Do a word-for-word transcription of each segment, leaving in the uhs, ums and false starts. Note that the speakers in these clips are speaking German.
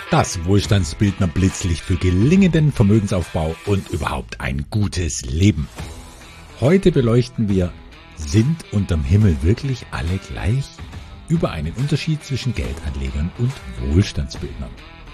Das Wohlstandsbildner Blitzlicht für gelingenden Vermögensaufbau und überhaupt ein gutes Leben. Heute beleuchten wir, sind unterm Himmel wirklich alle gleich? Über einen Unterschied zwischen Geldanlegern und Wohlstandsbildnern.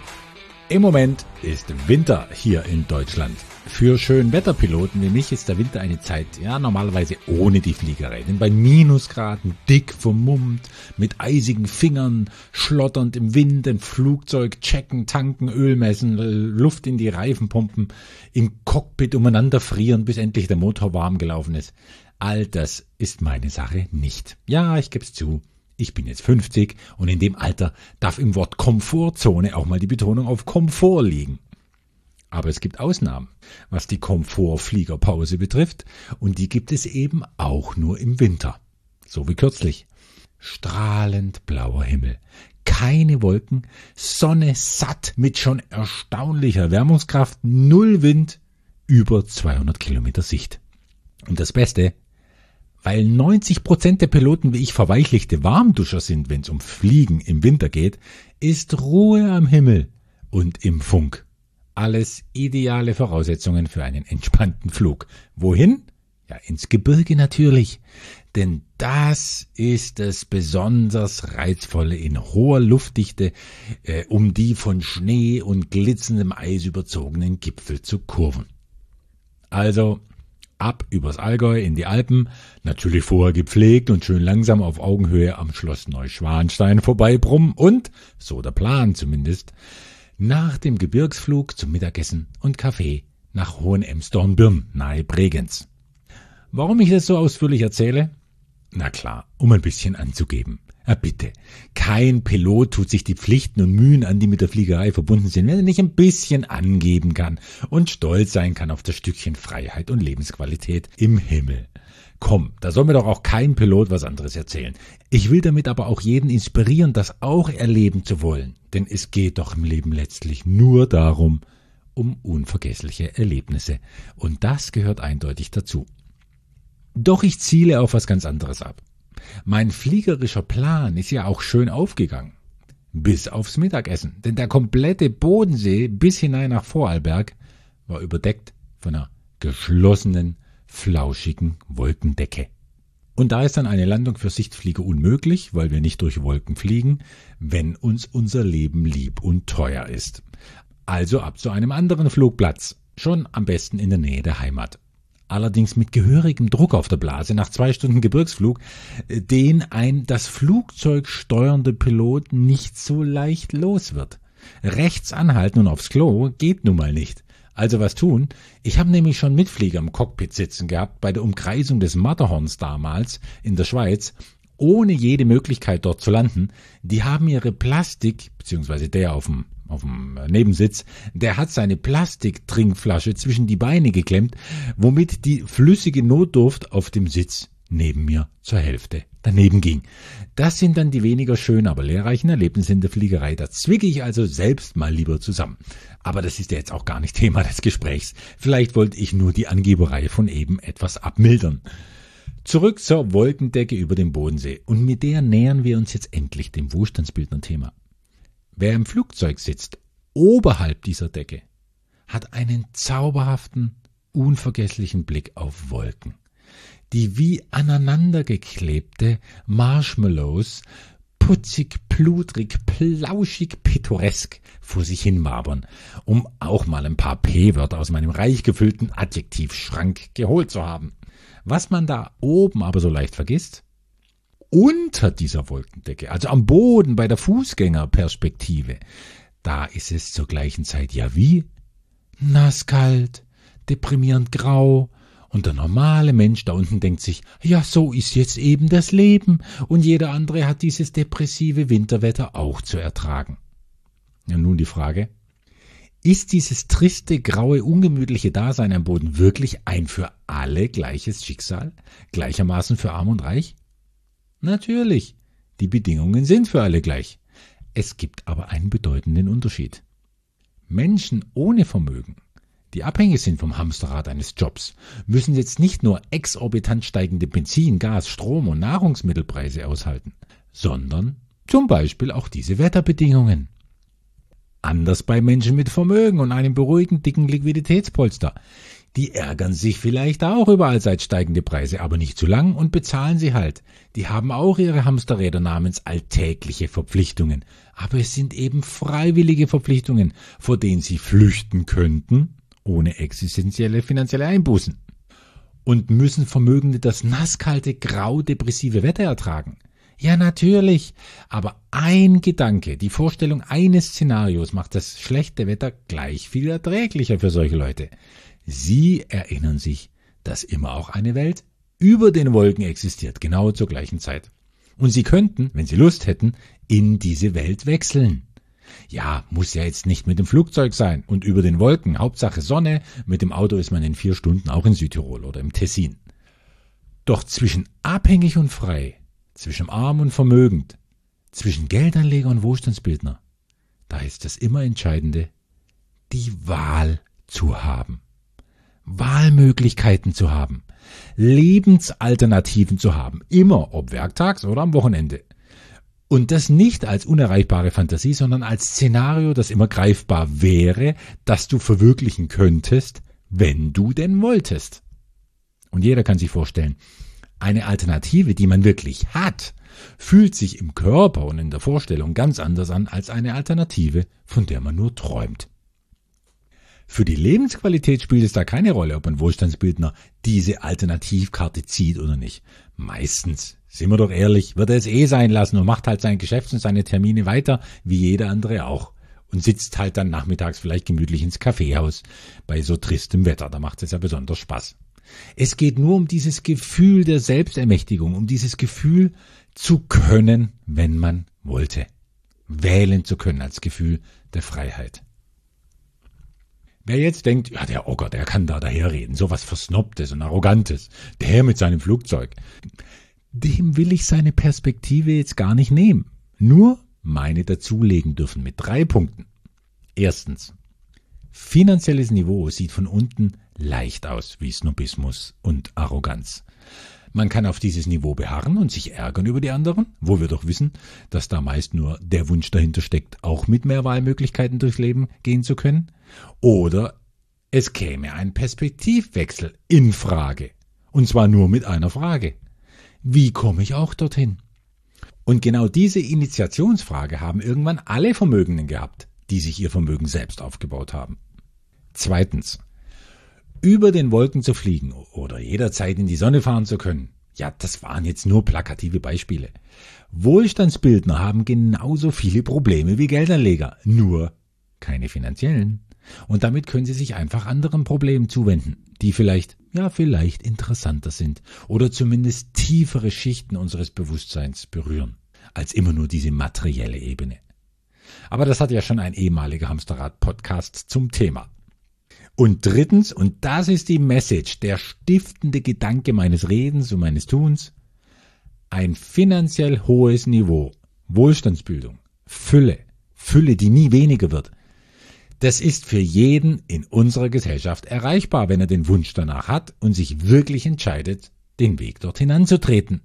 Im Moment ist Winter hier in Deutschland. Für Schönwetterpiloten wie mich ist der Winter eine Zeit, ja, normalerweise ohne die Fliegerei. Denn bei Minusgraden, dick vermummt, mit eisigen Fingern, schlotternd im Wind, ein Flugzeug checken, tanken, Öl messen, Luft in die Reifen pumpen, im Cockpit umeinander frieren, bis endlich der Motor warm gelaufen ist. All das ist meine Sache nicht. Ja, ich geb's zu. Ich bin jetzt fünfzig und in dem Alter darf im Wort Komfortzone auch mal die Betonung auf Komfort liegen. Aber es gibt Ausnahmen, was die Komfortfliegerpause betrifft, und die gibt es eben auch nur im Winter. So wie kürzlich. Strahlend blauer Himmel, keine Wolken, Sonne satt mit schon erstaunlicher Erwärmungskraft, null Wind, über zweihundert Kilometer Sicht. Und das Beste: Weil neunzig Prozent der Piloten wie ich verweichlichte Warmduscher sind, wenn es um Fliegen im Winter geht, ist Ruhe am Himmel und im Funk. Alles ideale Voraussetzungen für einen entspannten Flug. Wohin? Ja, ins Gebirge natürlich. Denn das ist das besonders Reizvolle in hoher Luftdichte, äh, um die von Schnee und glitzerndem Eis überzogenen Gipfel zu kurven. Also ab übers Allgäu in die Alpen, natürlich vorher gepflegt und schön langsam auf Augenhöhe am Schloss Neuschwanstein vorbeibrummen und, so der Plan zumindest, nach dem Gebirgsflug zum Mittagessen und Kaffee nach Hohenemsdorn-Birn nahe Bregenz. Warum ich das so ausführlich erzähle? Na klar, um ein bisschen anzugeben. Ja, bitte, kein Pilot tut sich die Pflichten und Mühen an, die mit der Fliegerei verbunden sind, wenn er nicht ein bisschen angeben kann und stolz sein kann auf das Stückchen Freiheit und Lebensqualität im Himmel. Komm, da soll mir doch auch kein Pilot was anderes erzählen. Ich will damit aber auch jeden inspirieren, das auch erleben zu wollen. Denn es geht doch im Leben letztlich nur darum, um unvergessliche Erlebnisse. Und das gehört eindeutig dazu. Doch ich ziele auf was ganz anderes ab. Mein fliegerischer Plan ist ja auch schön aufgegangen. Bis aufs Mittagessen. Denn der komplette Bodensee bis hinein nach Vorarlberg war überdeckt von einer geschlossenen, flauschigen Wolkendecke. Und da ist dann eine Landung für Sichtflieger unmöglich, weil wir nicht durch Wolken fliegen, wenn uns unser Leben lieb und teuer ist. Also ab zu einem anderen Flugplatz, schon am besten in der Nähe der Heimat. Allerdings mit gehörigem Druck auf der Blase nach zwei Stunden Gebirgsflug, den ein das Flugzeug steuernde Pilot nicht so leicht los wird. Rechts anhalten und aufs Klo geht nun mal nicht. Also was tun? Ich habe nämlich schon Mitflieger im Cockpit sitzen gehabt bei der Umkreisung des Matterhorns damals in der Schweiz, ohne jede Möglichkeit dort zu landen. Die haben ihre Plastik, beziehungsweise der auf dem auf dem Nebensitz, der hat seine Plastiktrinkflasche zwischen die Beine geklemmt, womit die flüssige Notdurft auf dem Sitz neben mir zur Hälfte daneben ging. Das sind dann die weniger schönen, aber lehrreichen Erlebnisse in der Fliegerei. Da zwicke ich also selbst mal lieber zusammen. Aber das ist ja jetzt auch gar nicht Thema des Gesprächs. Vielleicht wollte ich nur die Angeberei von eben etwas abmildern. Zurück zur Wolkendecke über dem Bodensee. Und mit der nähern wir uns jetzt endlich dem Wohlstandsbildner-Thema. Wer im Flugzeug sitzt, oberhalb dieser Decke, hat einen zauberhaften, unvergesslichen Blick auf Wolken, die wie aneinandergeklebte Marshmallows putzig, pludrig, plauschig, pittoresk vor sich hin wabern, um auch mal ein paar P-Wörter aus meinem reich gefüllten Adjektivschrank geholt zu haben. Was man da oben aber so leicht vergisst: unter dieser Wolkendecke, also am Boden bei der Fußgängerperspektive, da ist es zur gleichen Zeit ja wie nasskalt, deprimierend grau, und der normale Mensch da unten denkt sich, ja, so ist jetzt eben das Leben und jeder andere hat dieses depressive Winterwetter auch zu ertragen. Ja, nun die Frage: Ist dieses triste, graue, ungemütliche Dasein am Boden wirklich ein für alle gleiches Schicksal, gleichermaßen für Arm und Reich? Natürlich, die Bedingungen sind für alle gleich. Es gibt aber einen bedeutenden Unterschied. Menschen ohne Vermögen, die abhängig sind vom Hamsterrad eines Jobs, müssen jetzt nicht nur exorbitant steigende Benzin-, Gas-, Strom- und Nahrungsmittelpreise aushalten, sondern zum Beispiel auch diese Wetterbedingungen. anders bei Menschen mit Vermögen und einem beruhigend dicken Liquiditätspolster. Die ärgern sich vielleicht auch über allseits steigende Preise, aber nicht zu lang und bezahlen sie halt. Die haben auch ihre Hamsterräder namens alltägliche Verpflichtungen. Aber es sind eben freiwillige Verpflichtungen, vor denen sie flüchten könnten, ohne existenzielle finanzielle Einbußen. Und müssen Vermögende das nasskalte, grau depressive Wetter ertragen? Ja, natürlich. Aber ein Gedanke, die Vorstellung eines Szenarios macht das schlechte Wetter gleich viel erträglicher für solche Leute. Sie erinnern sich, dass immer auch eine Welt über den Wolken existiert, genau zur gleichen Zeit. Und Sie könnten, wenn Sie Lust hätten, in diese Welt wechseln. Ja, muss ja jetzt nicht mit dem Flugzeug sein und über den Wolken, Hauptsache Sonne, mit dem Auto ist man in vier Stunden auch in Südtirol oder im Tessin. Doch zwischen abhängig und frei, zwischen arm und vermögend, zwischen Geldanleger und Wohlstandsbildner, da ist das immer Entscheidende, die Wahl zu haben. Wahlmöglichkeiten zu haben, Lebensalternativen zu haben, immer ob werktags oder am Wochenende. Und das nicht als unerreichbare Fantasie, sondern als Szenario, das immer greifbar wäre, das du verwirklichen könntest, wenn du denn wolltest. Und jeder kann sich vorstellen, eine Alternative, die man wirklich hat, fühlt sich im Körper und in der Vorstellung ganz anders an als eine Alternative, von der man nur träumt. Für die Lebensqualität spielt es da keine Rolle, ob ein Wohlstandsbildner diese Alternativkarte zieht oder nicht. Meistens, sind wir doch ehrlich, wird er es eh sein lassen und macht halt sein Geschäft und seine Termine weiter, wie jeder andere auch. Und sitzt halt dann nachmittags vielleicht gemütlich ins Kaffeehaus bei so tristem Wetter, da macht es ja besonders Spaß. Es geht nur um dieses Gefühl der Selbstermächtigung, um dieses Gefühl zu können, wenn man wollte. Wählen zu können als Gefühl der Freiheit. Wer jetzt denkt, ja, der Ocker, der kann da daherreden, sowas Versnobtes und Arrogantes, der mit seinem Flugzeug, dem will ich seine Perspektive jetzt gar nicht nehmen. Nur meine dazulegen dürfen mit drei Punkten. Erstens, finanzielles Niveau sieht von unten leicht aus wie Snobismus und Arroganz. Man kann auf dieses Niveau beharren und sich ärgern über die anderen, wo wir doch wissen, dass da meist nur der Wunsch dahinter steckt, auch mit mehr Wahlmöglichkeiten durchs Leben gehen zu können. Oder es käme ein Perspektivwechsel in Frage. Und zwar nur mit einer Frage. Wie komme ich auch dorthin? Und genau diese Initiationsfrage haben irgendwann alle Vermögenden gehabt, die sich ihr Vermögen selbst aufgebaut haben. Zweitens. Über den Wolken zu fliegen oder jederzeit in die Sonne fahren zu können, ja, das waren jetzt nur plakative Beispiele. Wohlstandsbildner haben genauso viele Probleme wie Geldanleger, nur keine finanziellen. Und damit können sie sich einfach anderen Problemen zuwenden, die vielleicht, ja, vielleicht interessanter sind oder zumindest tiefere Schichten unseres Bewusstseins berühren, als immer nur diese materielle Ebene. Aber das hat ja schon ein ehemaliger Hamsterrad-Podcast zum Thema. Und drittens, und das ist die Message, der stiftende Gedanke meines Redens und meines Tuns, ein finanziell hohes Niveau, Wohlstandsbildung, Fülle, Fülle, die nie weniger wird, das ist für jeden in unserer Gesellschaft erreichbar, wenn er den Wunsch danach hat und sich wirklich entscheidet, den Weg dorthin anzutreten.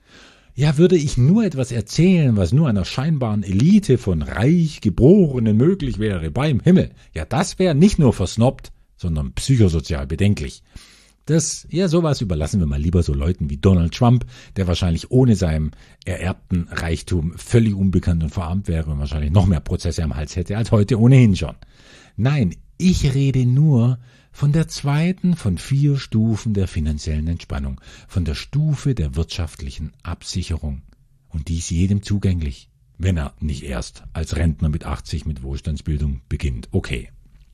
Ja, würde ich nur etwas erzählen, was nur einer scheinbaren Elite von reich Geborenen möglich wäre beim Himmel, ja, das wäre nicht nur versnobbt, sondern psychosozial bedenklich. Das, ja, sowas überlassen wir mal lieber so Leuten wie Donald Trump, der wahrscheinlich ohne seinem ererbten Reichtum völlig unbekannt und verarmt wäre und wahrscheinlich noch mehr Prozesse am Hals hätte als heute ohnehin schon. Nein, ich rede nur von der zweiten von vier Stufen der finanziellen Entspannung, von der Stufe der wirtschaftlichen Absicherung. Und die ist jedem zugänglich, wenn er nicht erst als Rentner mit achtzig mit Wohlstandsbildung beginnt. Okay.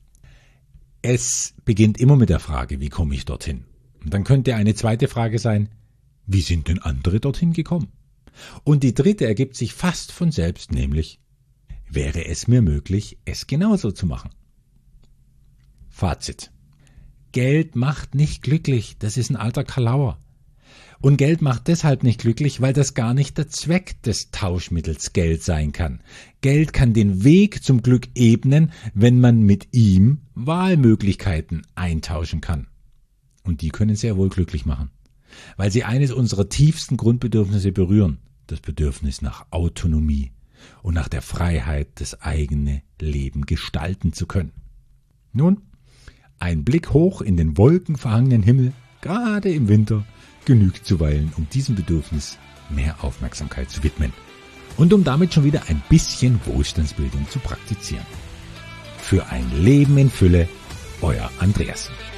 Es beginnt immer mit der Frage, wie komme ich dorthin? Und dann könnte eine zweite Frage sein, wie sind denn andere dorthin gekommen? Und die dritte ergibt sich fast von selbst, nämlich, wäre es mir möglich, es genauso zu machen? Fazit. Geld macht nicht glücklich, das ist ein alter Kalauer. Und Geld macht deshalb nicht glücklich, weil das gar nicht der Zweck des Tauschmittels Geld sein kann. Geld kann den Weg zum Glück ebnen, wenn man mit ihm Wahlmöglichkeiten eintauschen kann. Und die können sehr wohl glücklich machen, weil sie eines unserer tiefsten Grundbedürfnisse berühren, das Bedürfnis nach Autonomie, und nach der Freiheit, das eigene Leben gestalten zu können. Nun, ein Blick hoch in den wolkenverhangenen Himmel, gerade im Winter, genügt zuweilen, um diesem Bedürfnis mehr Aufmerksamkeit zu widmen und um damit schon wieder ein bisschen Wohlstandsbildung zu praktizieren. Für ein Leben in Fülle, euer Andreas.